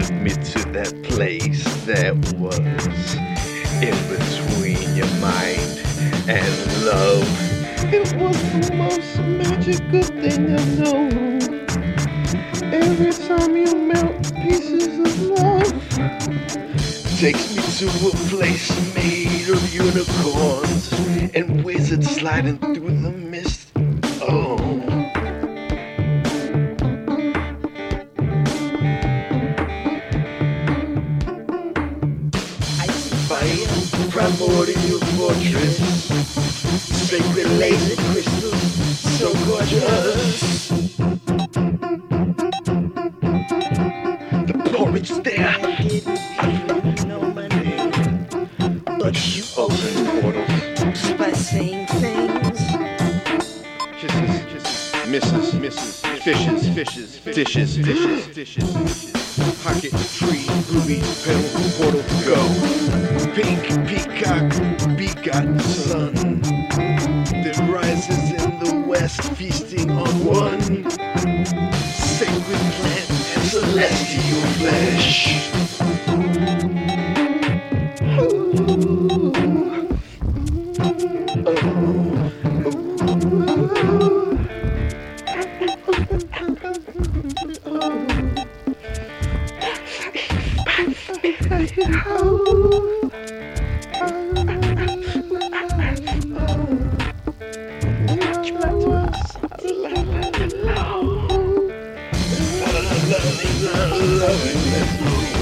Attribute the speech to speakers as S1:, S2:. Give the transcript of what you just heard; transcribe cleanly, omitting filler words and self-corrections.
S1: took me to that place that was in between your mind and love. It was the most magical thing I know. Every time you melt pieces of love, takes me to a place made of unicorns and wizards sliding through the mist. Oh. Primordial fortress, sacred laser crystals, so gorgeous. The porridge there,
S2: know my name,
S1: but you open portals.
S2: by saying things.
S1: Kisses, misses, fishes, dishes. Pocket tree, rubies, petal, portal to go. Pink peacock, begotten sun that rises in the west, feasting on one sacred plant and celestial flesh. Loving